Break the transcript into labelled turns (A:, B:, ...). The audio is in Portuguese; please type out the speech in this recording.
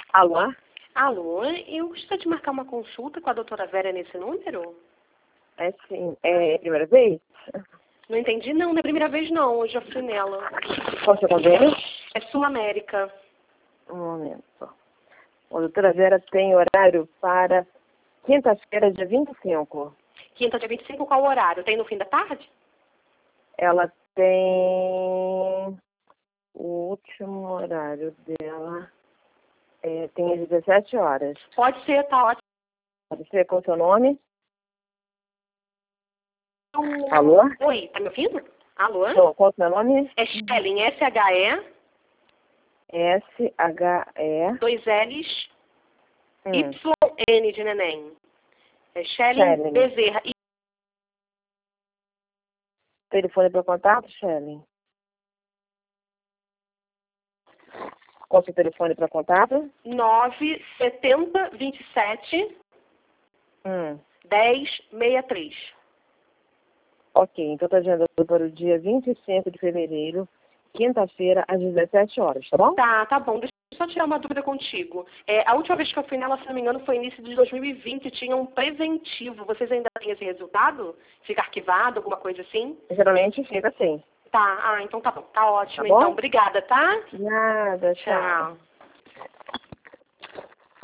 A: Alô?
B: Alô, eu gostaria de marcar uma consulta com a doutora Vera nesse número?
A: É sim. É a primeira vez?
B: Não entendi, não. Não é a primeira vez, não. Hoje já fui nela.
A: Qual o seu convênio?
B: É Sul América.
A: Um momento. A doutora Vera tem horário para quinta-feira, dia 25.
B: Quinta, dia 25, qual o horário? Tem no fim da tarde?
A: Ela tem... O último horário dela tem às 17 horas.
B: Pode ser, tá ótimo.
A: Pode ser com o seu nome? Alô?
B: Oi, tá me ouvindo? Alô?
A: Qual o seu nome?
B: É Shellen, S-H-E,
A: S-H-E...
B: dois L's, Y-N de neném. É Shellen
A: Shellen.
B: Bezerra.
A: Telefone para contato, Shellen? Qual o seu telefone para contato?
B: 97027 1063.
A: Ok, então tá agendado para o dia 25 de fevereiro, quinta-feira, às 17 horas, tá bom?
B: Tá bom. Deixa eu só tirar uma dúvida contigo. A última vez que eu fui nela, se não me engano, foi início de 2020, tinha um preventivo. Vocês ainda têm esse resultado? Fica arquivado, alguma coisa assim?
A: Geralmente fica assim.
B: Tá, então tá bom. Tá ótimo,
A: Tá bom?
B: então. Obrigada, tá?
A: Nada, tchau.
B: Tchau.